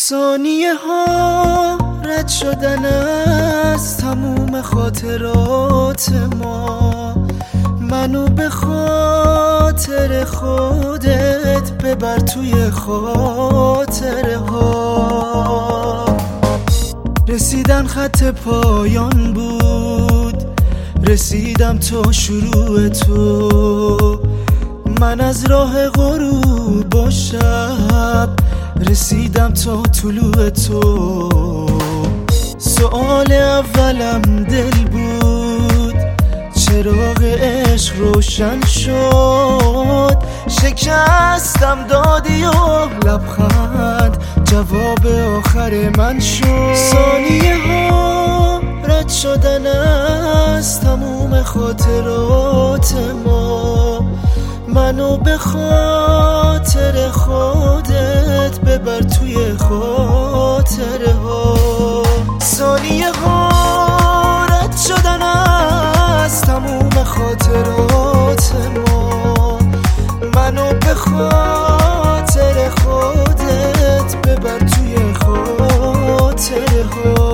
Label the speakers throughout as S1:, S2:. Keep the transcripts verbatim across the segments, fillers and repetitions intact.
S1: ثانیه ها رد شدن از تموم خاطرات ما، منو به خاطر خودت ببر توی خاطره ها. رسیدن خط پایان بود، رسیدم تا شروع تو، من از راه غروب و شب رسیدم تا طلوع تو. سؤال اولم دل بود، چراغ عشق روشن شد، شکستم دادی و لبخند جواب آخر من شد. ثانیه ها رد شدن از تموم خاطرات ما، منو به خاطر خودت ببر توی خاطره ها. ثانیه ها رد شدن از تموم خاطرات ما، منو به خاطر خودت ببر توی خاطره ها.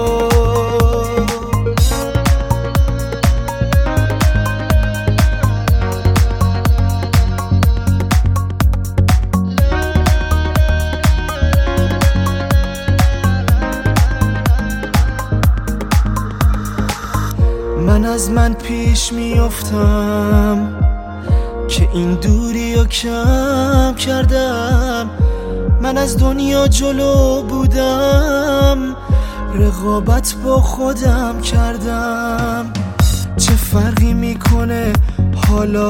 S1: من از من پیش میافتم که این دوری رو کم کردم، من از دنیا جلو بودم، رقابت با خودم کردم. چه فرقی میکنه حالا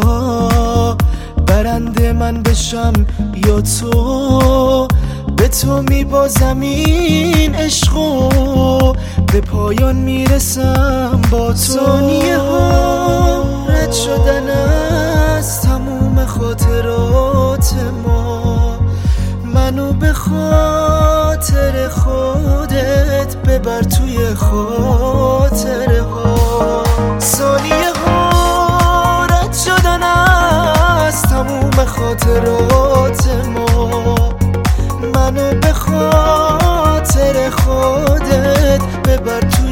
S1: برنده من بشم یا تو؟ به تو میبازم این عشقو، به پایان میرسم با تو. ثانیه ها رد شدن از تموم خاطرات ما، منو به خاطر خودت ببر توی خاطره ها. ثانیه ها رد شدن از تموم خاطرات ما، منو به خاطر خودت ببر توی